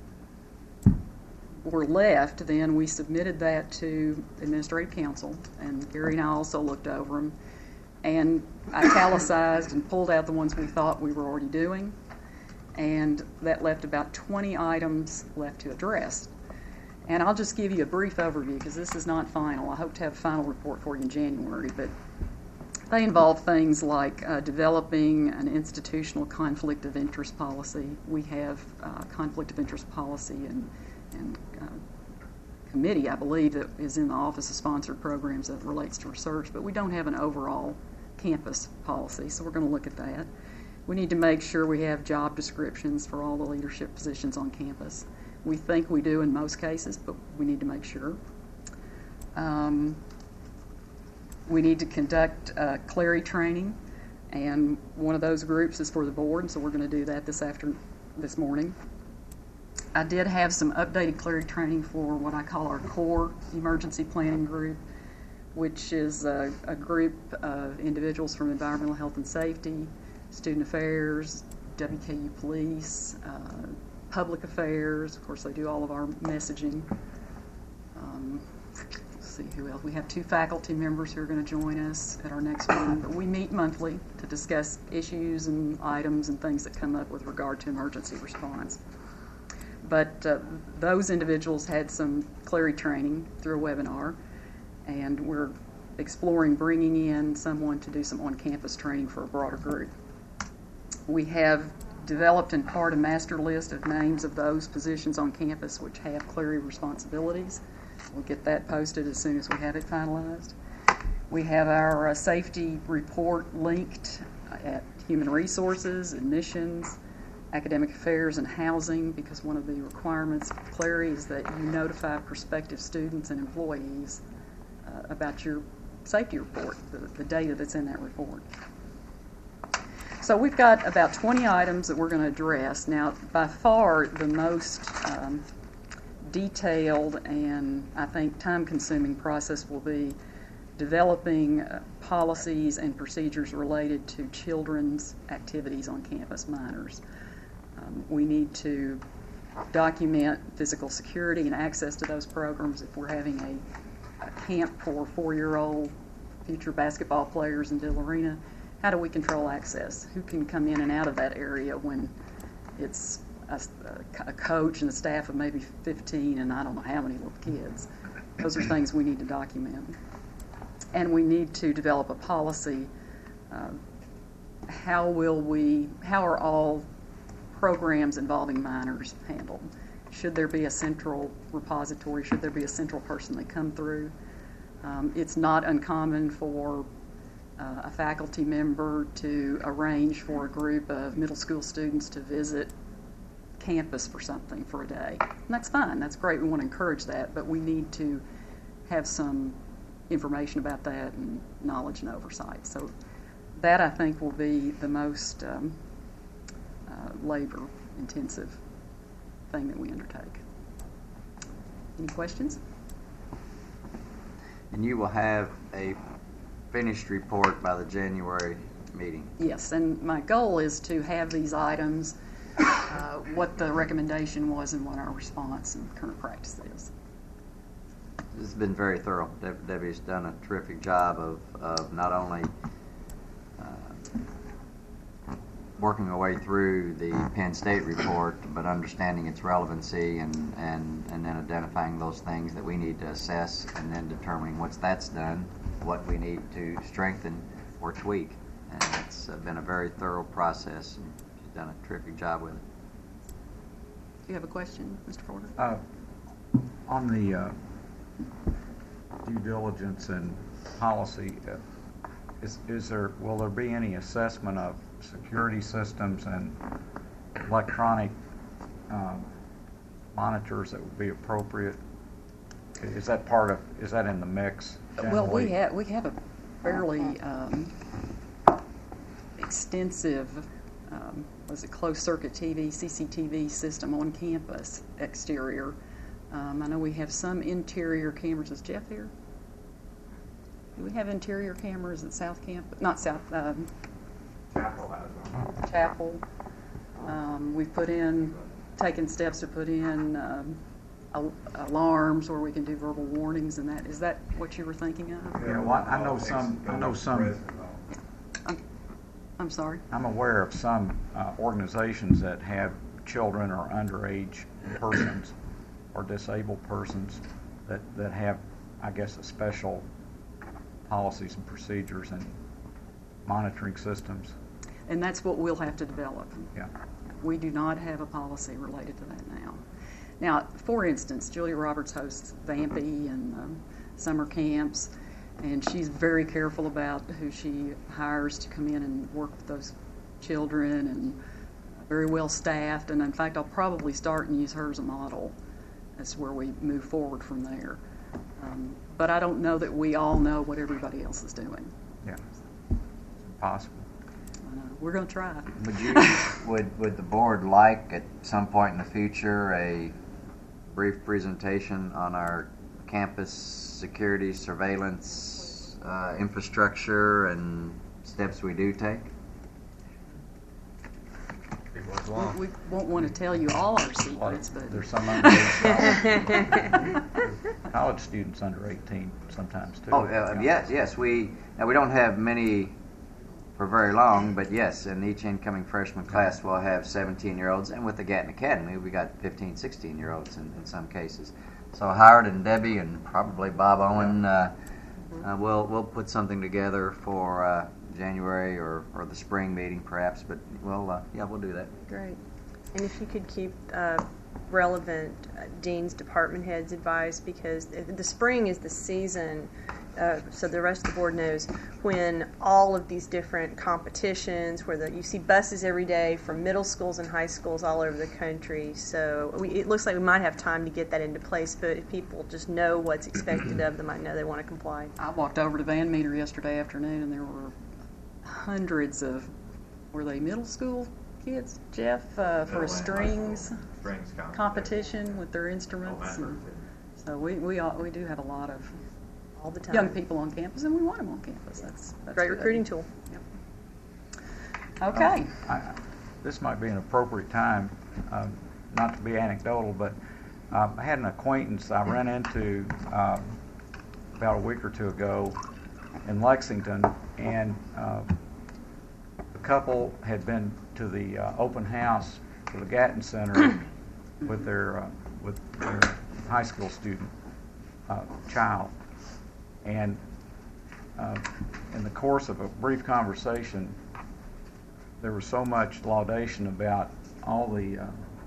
were left, then we submitted that to Administrative Council, and Gary and I also looked over them, and italicized and pulled out the ones we thought we were already doing, and that left about twenty items left to address. And I'll just give you a brief overview because this is not final. I hope to have a final report for you in January, but they involve things like uh, developing an institutional conflict of interest policy. We have uh, conflict of interest policy and, and uh, committee, I believe, that is in the Office of Sponsored Programs that relates to research, but we don't have an overall campus policy, so we're going to look at that. We need to make sure we have job descriptions for all the leadership positions on campus. We think we do in most cases, but we need to make sure. Um, we need to conduct uh, Clarity training, and one of those groups is for the board, so we're going to do that this after this morning. I did have some updated Clarity training for what I call our core emergency planning group, which is a, a group of individuals from environmental health and safety, student affairs, W K U police, uh, public affairs. Of course, they do all of our messaging. Um, let's see who else. We have two faculty members who are going to join us at our next meeting. But we meet monthly to discuss issues and items and things that come up with regard to emergency response. But uh, those individuals had some Clarity training through a webinar, and we're exploring bringing in someone to do some on-campus training for a broader group. We have developed in part a master list of names of those positions on campus which have Clarity responsibilities. We'll get that posted as soon as we have it finalized. We have our uh, safety report linked at Human Resources, Admissions, Academic Affairs, and Housing, because one of the requirements of Clarity is that you notify prospective students and employees uh, about your safety report, the, the data that's in that report. So we've got about twenty items that we're going to address. Now, by far the most um, detailed and I think time-consuming process will be developing uh, policies and procedures related to children's activities on campus, minors. Um, we need to document physical security and access to those programs. If we're having a, a camp for four-year-old future basketball players in Dill Arena, how do we control access? Who can come in and out of that area when it's a, a coach and a staff of maybe fifteen and I don't know how many little kids? Those are things we need to document. And we need to develop a policy. Uh, how will we, how are all programs involving minors handled? should there be a central repository? Should there be a central person they come through? Um, it's not uncommon for uh, a faculty member to arrange for a group of middle school students to visit campus for something for a day. And that's fine. That's great. We want to encourage that, but we need to have some information about that and knowledge and oversight. So that, I think, will be the most um, uh, labor-intensive thing that we undertake. Any questions? And you will have a finished report by the January meeting. Yes, and my goal is to have these items, uh, what the recommendation was and what our response and current practice is. This has been very thorough. Deb- Debbie's done a terrific job of, of not only uh, working our way through the Penn State report, but understanding its relevancy and, and, and then identifying those things that we need to assess, and then determining once that's done, what we need to strengthen or tweak. And it's uh, been a very thorough process, and she's done a terrific job with it. Do you have a question, Mister Porter? Uh, on the uh, due diligence and policy, uh, is, is there, will there be any assessment of security systems and electronic um, monitors that would be appropriate? Is that part of, is that in the mix generally? Well, we have, we have a fairly um, extensive, um, was it closed circuit T V, C C T V system on campus, exterior. Um, I know we have some interior cameras. Is Jeff here? Do we have interior cameras at South Campus? Not South, um, Chapel has one. Chapel. Um, we've put in, taken steps to put in um, al- alarms where we can do verbal warnings and that. Is that what you were thinking of? Yeah, well, I know some, I know some, I'm, I'm sorry? I'm aware of some uh, organizations that have children or underage persons or disabled persons that, that have, I guess, a special policies and procedures and monitoring systems. And that's what we'll have to develop. Yeah. We do not have a policy related to that now. Now, for instance, Julia Roberts hosts Vampy and um, summer camps, and she's very careful about who she hires to come in and work with those children, and very well staffed. And in fact, I'll probably start and use her as a model. That's where we move forward from there. Um, but I don't know that we all know what everybody else is doing. Yeah, it's impossible. I know. We're going to try. Would you, would, would the board like at some point in the future a brief presentation on our campus security surveillance uh, infrastructure and steps we do take? We, we won't want to tell you all our secrets, but there's some underage college students under eighteen sometimes too. Oh, uh, yes, yes. We now we don't have many for very long, but yes, in each incoming freshman class we'll have seventeen-year-olds, and with the Gatton Academy we got fifteen, sixteen-year-olds in, in some cases. So Howard and Debbie and probably Bob Owen, uh, uh, we'll we'll put something together for uh, January or, or the spring meeting perhaps, but we'll uh, yeah we'll do that. Great. And if you could keep uh, relevant uh, deans, department heads advised, because the, the spring is the season, uh, so the rest of the board knows, when all of these different competitions, where the, you see buses every day from middle schools and high schools all over the country. So we, it looks like we might have time to get that into place, but if people just know what's expected of them, I know they want to comply. I walked over to Van Meter yesterday afternoon, and there were hundreds of, were they middle school kids, Jeff, uh, for a strings, strings competition with their instruments. And so we we all, we do have a lot of all the time young people on campus, and we want them on campus. That's, that's great good. recruiting tool. Yep. Okay. Um, I, this might be an appropriate time, um, not to be anecdotal, but um, I had an acquaintance I ran into um, about a week or two ago in Lexington, and uh, the couple had been to the uh, open house for the Gatton Center with their uh, with their high school student uh, child, and uh, in the course of a brief conversation, there was so much laudation about all the uh,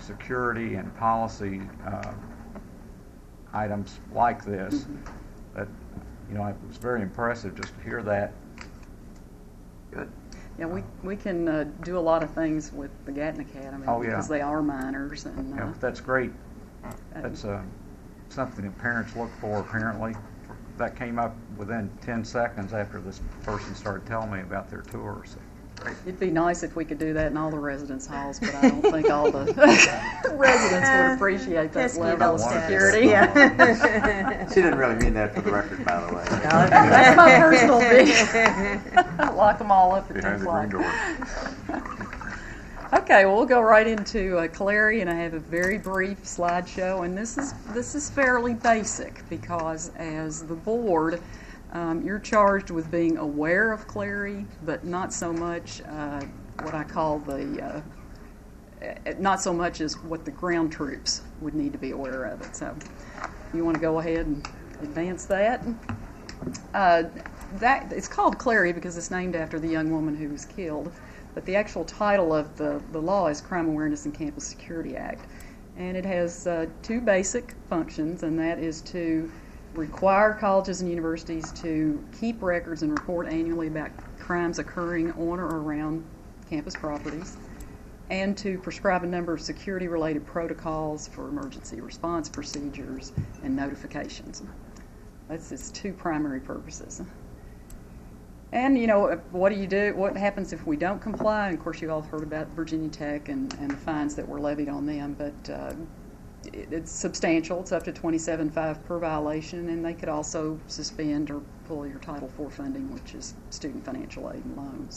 security and policy uh, items like this. Mhm. That, you know, it was very impressive just to hear that. Good. Yeah, we, we can uh, do a lot of things with the Gatton Academy Oh, yeah. because they are minors. And Yeah, uh, that's great. That's uh, something that parents look for, apparently. That came up within ten seconds after this person started telling me about their tour. So, great. it'd be nice if we could do that in all the residence halls, but I don't think all the residents would appreciate that Pesky level of adult security. Yeah. She didn't really mean that for the record, by the way. That's my personal thing. Lock them all up at ten Behind the green o'clock. door. Okay, well, we'll go right into uh, Clary, and I have a very brief slideshow, and this is this is fairly basic because as the board, um, you're charged with being aware of Clary, but not so much uh, what I call the uh, not so much as what the ground troops would need to be aware of it. So, you want to go ahead and advance that? Uh, that it's called Clary because it's named after the young woman who was killed. But the actual title of the, the law is Crime Awareness and Campus Security Act. And it has uh, two basic functions, and that is to require colleges and universities to keep records and report annually about crimes occurring on or around campus properties, and to prescribe a number of security-related protocols for emergency response procedures and notifications. That's its two primary purposes. And, you know, what do you do? What happens if we don't comply? And, of course, you all have heard about Virginia Tech and, and the fines that were levied on them. But uh, it, it's substantial. It's up to twenty-seven point five per violation. And they could also suspend or pull your Title four funding, which is student financial aid and loans.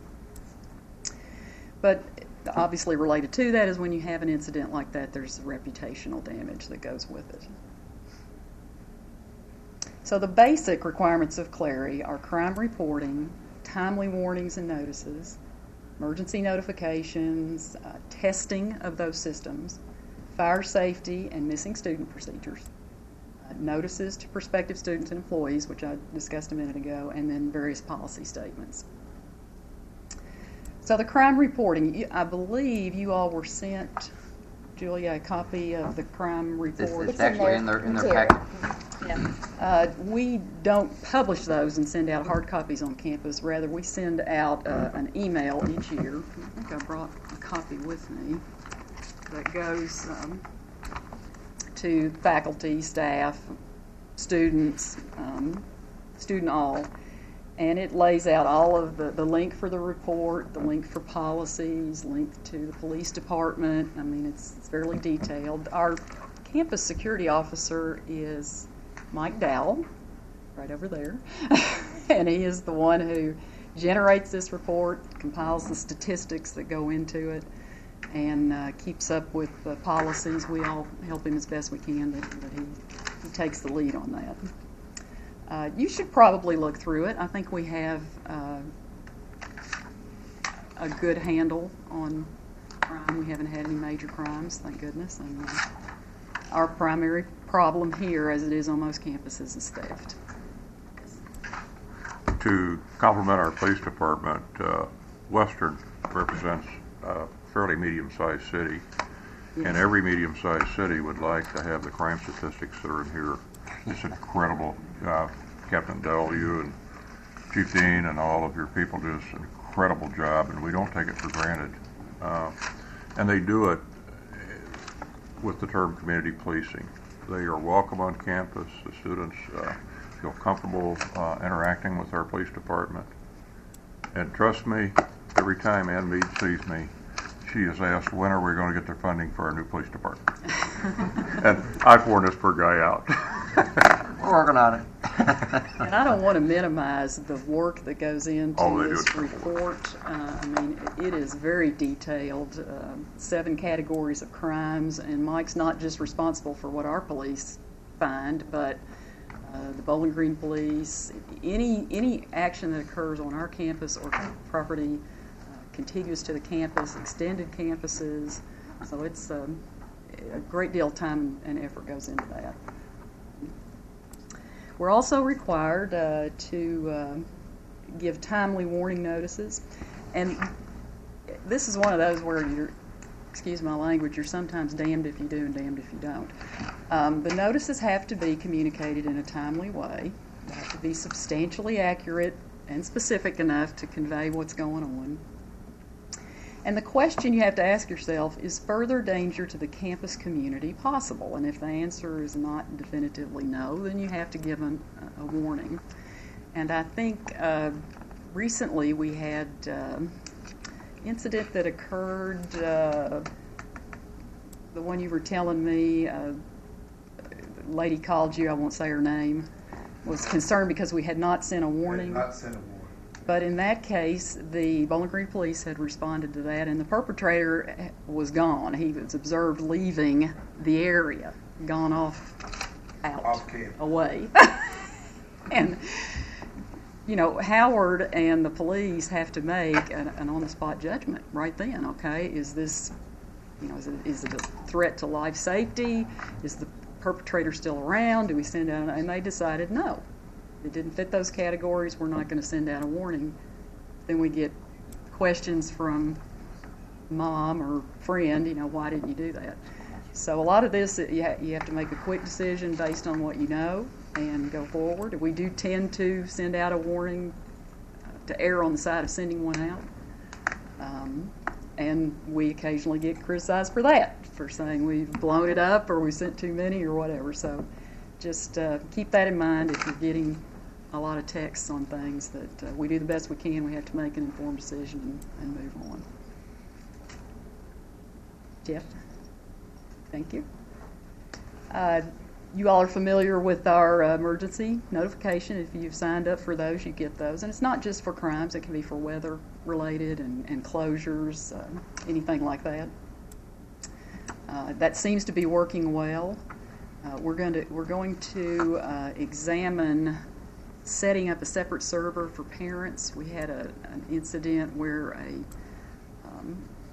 But obviously related to that is when you have an incident like that, there's reputational damage that goes with it. So the basic requirements of Clary are crime reporting, timely warnings and notices, emergency notifications, uh, testing of those systems, fire safety and missing student procedures, uh, notices to prospective students and employees, which I discussed a minute ago, and then various policy statements. So the crime reporting, I believe you all were sent, Julia, a copy of the crime report. It's, it's actually in their, in their packet. Yeah. Uh, we don't publish those and send out hard copies on campus. Rather, we send out uh, an email each year. I think I brought a copy with me that goes um, to faculty, staff, students, um, student all. And it lays out all of the, the link for the report, the link for policies, link to the police department. I mean, it's, it's fairly detailed. Our campus security officer is Mike Dowell, right over there. And he is the one who generates this report, compiles the statistics that go into it, and uh, keeps up with the policies. We all help him as best we can, but, but he, he takes the lead on that. Uh, you should probably look through it. I think we have uh, a good handle on crime. We haven't had any major crimes, thank goodness. And uh, our primary problem here, as it is on most campuses, is theft. To complement our police department, uh, Western represents a fairly medium-sized city, Yes. and every medium-sized city would like to have the crime statistics that are in here. It's incredible. Uh, Captain Dell, you and Chief Dean and all of your people do an incredible job, and we don't take it for granted. Uh, and they do it with the term community policing. They are welcome on campus. The students uh, feel comfortable uh, interacting with our police department. And trust me, every time Ann Meade sees me, she is asked, when are we going to get the funding for our new police department? And I've worn this poor guy out. We're working on it. And I don't want to minimize the work that goes into Oh, they do this it. report. Uh, I mean, it is very detailed, uh, seven categories of crimes, and Mike's not just responsible for what our police find, but uh, the Bowling Green Police, any any action that occurs on our campus or property uh, contiguous to the campus, extended campuses. So it's um, a great deal of time and effort goes into that. We're also required uh, to uh, give timely warning notices, and this is one of those where you're excuse my language, you're sometimes damned if you do and damned if you don't. Um, the notices have to be communicated in a timely way. They have to be substantially accurate and specific enough to convey what's going on. And the question you have to ask yourself, is further danger to the campus community possible? And if the answer is not definitively no, then you have to give an, a warning. And I think uh, recently we had an uh, incident that occurred, uh, the one you were telling me, uh, a lady called you, I won't say her name, was concerned because we had not sent a warning. Had not sent a warning. But in that case, the Bowling Green Police had responded to that, and the perpetrator was gone. He was observed leaving the area, gone off out, off campus. away. And, you know, Howard and the police have to make an, an on-the-spot judgment right then, okay? Is this, you know, is it, is it a threat to life safety? Is the perpetrator still around? Do we send out? And they decided no. It didn't fit those categories. We're not going to send out a warning. Then we get questions from mom or friend, you know, why didn't you do that? So a lot of this, you, ha- you have to make a quick decision based on what you know and go forward. We do tend to send out a warning uh, to err on the side of sending one out. Um, and we occasionally get criticized for that, for saying we've blown it up or we sent too many or whatever. So just uh, keep that in mind if you're getting a lot of texts on things, that uh, we do the best we can. We have to make an informed decision and, and move on. Jeff? Thank you. Uh, you all are familiar with our uh, emergency notification. If you've signed up for those, you get those. And it's not just for crimes. It can be for weather-related and, and closures, uh, anything like that. Uh, that seems to be working well. Uh, we're going to we're going to uh, examine setting up a separate server for parents. We had a, an incident where a um,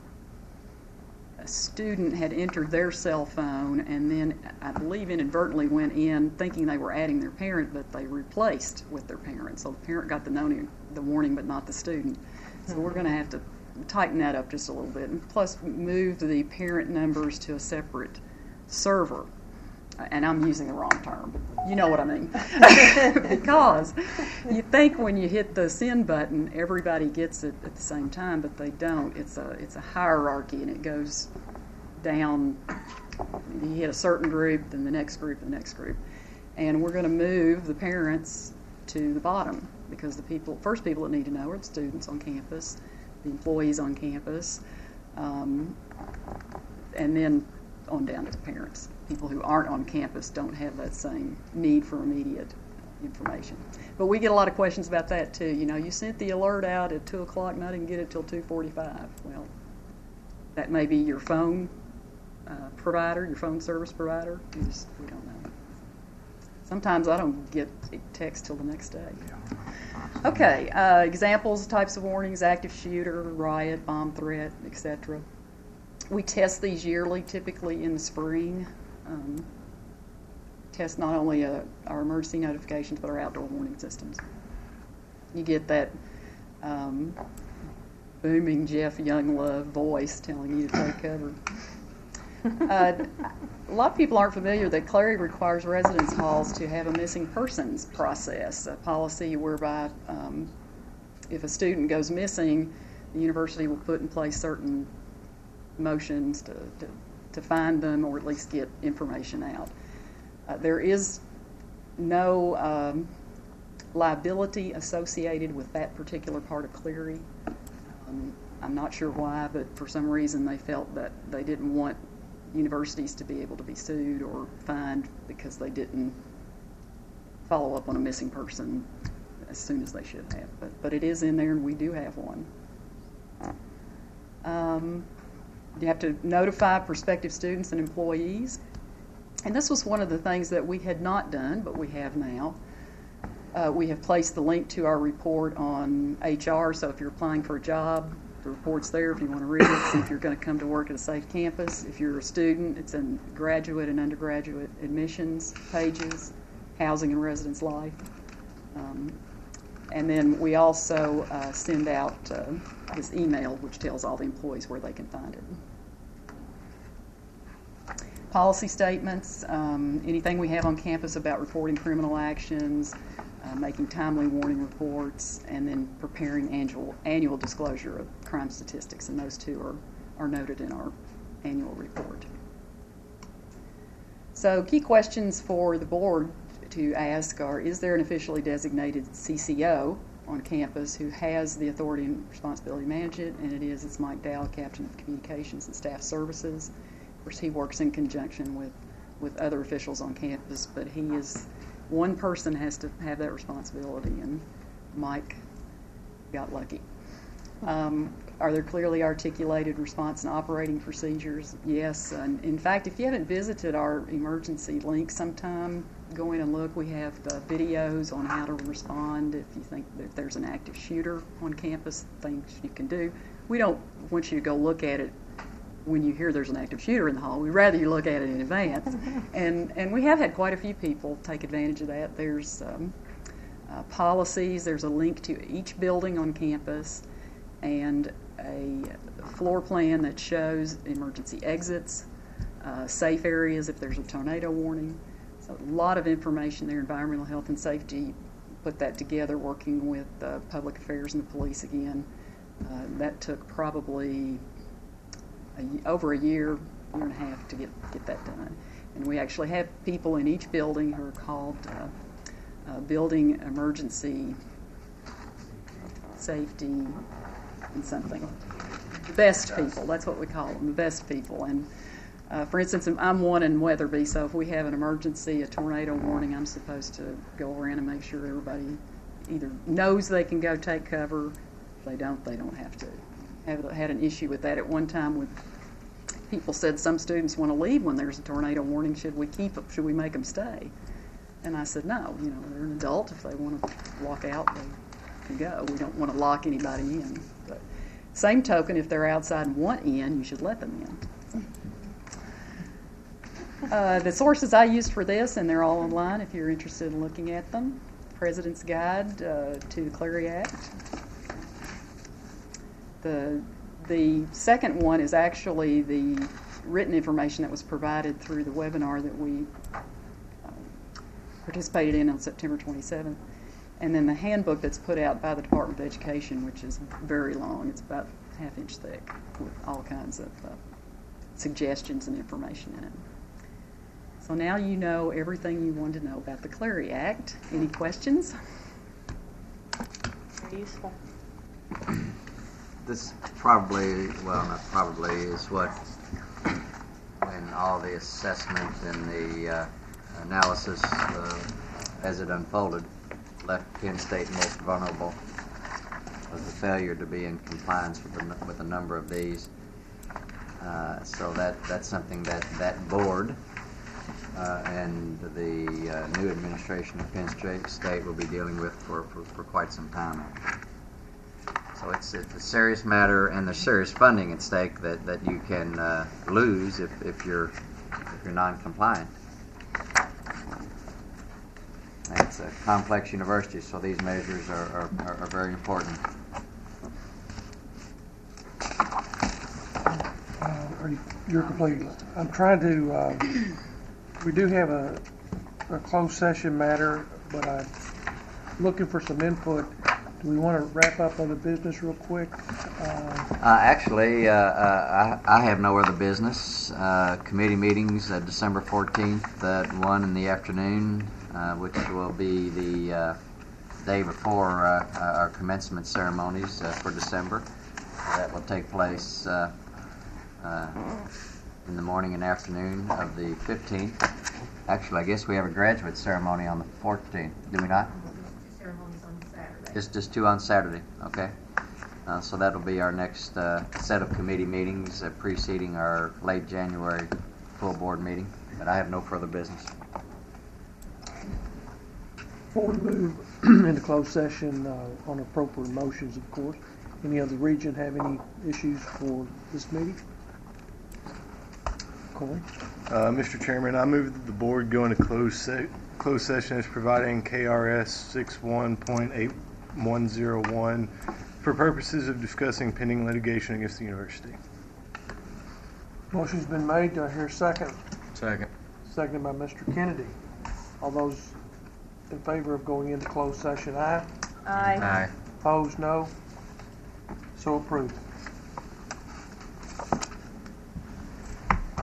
a student had entered their cell phone and then, I believe, inadvertently went in thinking they were adding their parent, but they replaced with their parent. So the parent got the, no- the warning, but not the student. So we're going to have to tighten that up just a little bit, and plus move the parent numbers to a separate server. And I'm using the wrong term. You know what I mean. Because you think when you hit the send button, everybody gets it at the same time, but they don't. It's a it's a hierarchy, and it goes down. You hit a certain group, then the next group, the next group. And we're going to move the parents to the bottom, because the people, first people that need to know are the students on campus, the employees on campus, um, and then on down to the parents. People who aren't on campus don't have that same need for immediate information. But we get a lot of questions about that too. You know, you sent the alert out at two o'clock and I didn't get it till two forty-five. Well, that may be your phone uh, provider, your phone service provider. We just, we don't know. Sometimes I don't get a text till the next day. Okay, uh, examples, types of warnings: active shooter, riot, bomb threat, et cetera. We test these yearly, typically in the spring. Um, test not only uh, our emergency notifications, but our outdoor warning systems. You get that um, booming Jeff Younglove voice telling you to take cover. Uh, a lot of people aren't familiar that Clary requires residence halls to have a missing persons process, a policy whereby um, if a student goes missing, the university will put in place certain motions to, to, to find them or at least get information out. Uh, there is no um, liability associated with that particular part of Cleary. Um, I'm not sure why, but for some reason they felt that they didn't want universities to be able to be sued or fined because they didn't follow up on a missing person as soon as they should have. But, but it is in there, and we do have one. Um, You have to notify prospective students and employees. And this was one of the things that we had not done, but we have now. Uh, we have placed the link to our report on H R, so if you're applying for a job, the report's there if you want to read it, see if you're going to come to work at a safe campus. If you're a student, it's in graduate and undergraduate admissions pages, housing and residence life. Um, and then we also uh, send out uh, this email which tells all the employees where they can find it. policy statements, um, anything we have on campus about reporting criminal actions, uh, making timely warning reports, and then preparing annual annual disclosure of crime statistics, and those two are, are noted in our annual report. So key questions for the board to ask are, is there an officially designated C C O on campus who has the authority and responsibility to manage it? And it is, it's Mike Dowd, Captain of Communications and Staff Services. Of course, he works in conjunction with, with other officials on campus, but he is, one person has to have that responsibility, and Mike got lucky. Um, are there clearly articulated response and operating procedures? Yes. And in fact, if you haven't visited our emergency link sometime, go in and look. We have uh, videos on how to respond if you think that there's an active shooter on campus, things you can do. We don't want you to go look at it when you hear there's an active shooter in the hall. We'd rather you look at it in advance. and and we have had quite a few people take advantage of that. There's um, uh, policies. There's a link to each building on campus and a floor plan that shows emergency exits, uh, safe areas if there's a tornado warning. So a lot of information there. Environmental health and safety put that together, working with uh, public affairs and the police again. Uh, that took probably a, over a year, year and a half to get, get that done. And we actually have people in each building who are called uh, uh, building emergency safety and something. The best people, that's what we call them, the best people. And uh, for instance, I'm one in Weatherby, so if we have an emergency, a tornado warning, I'm supposed to go around and make sure everybody either knows they can go take cover. If they don't, they don't have to. Have had an issue with that at one time with people said some students want to leave when there's a tornado warning. Should we keep them? Should we make them stay? And I said, no, you know, they're an adult. If they want to walk out, they can go. We don't want to lock anybody in. But same token, if they're outside and want in, you should let them in. Uh, the sources I used for this, and they're all online if you're interested in looking at them. President's Guide uh, to the Clery Act. The, the second one is actually the written information that was provided through the webinar that we uh, participated in on September twenty-seventh. And then the handbook that's put out by the Department of Education, which is very long. It's about half inch thick with all kinds of uh, suggestions and information in it. So now you know everything you wanted to know about the Clery Act. Any questions? Very useful. This probably, well, not probably, is what, when all the assessment and the uh, analysis uh, as it unfolded, left Penn State most vulnerable, was the failure to be in compliance with a, with a number of these. Uh, so that that's something that that board uh, and the uh, new administration of Penn State will be dealing with for, for, for quite some time. So it's, it's a serious matter, and there's serious funding at stake that, that you can uh, lose if, if you're if you're non-compliant. And it's a complex university, so these measures are, are, are very important. Uh, are you, you're complete. I'm trying to, uh, we do have a, a closed session matter, but I'm looking for some input. Do we want to wrap up on the business real quick? Uh, uh, actually, uh, uh, I, I have no other business. Uh, committee meetings uh, December fourteenth at one in the afternoon, uh, which will be the uh, day before uh, our commencement ceremonies uh, for December. That will take place uh, uh, in the morning and afternoon of the fifteenth. Actually, I guess we have a graduate ceremony on the fourteenth, do we not? Ceremonies on Saturday. Just, just two on Saturday, okay. Uh, so that'll be our next uh, set of committee meetings uh, preceding our late January full board meeting. But I have no further business. Before we move into closed session uh, on appropriate motions, of course, any other region have any issues for this meeting? Corey? Uh, Mister Chairman, I move that the board go into closed, se- closed session as providing K R S sixty-one point eight one zero one for purposes of discussing pending litigation against the university. Motion's been made. Do I hear a second? Second. seconded by Mister Kennedy. All those in favor of going into closed session, aye. Aye. Aye. Opposed, no. So approved.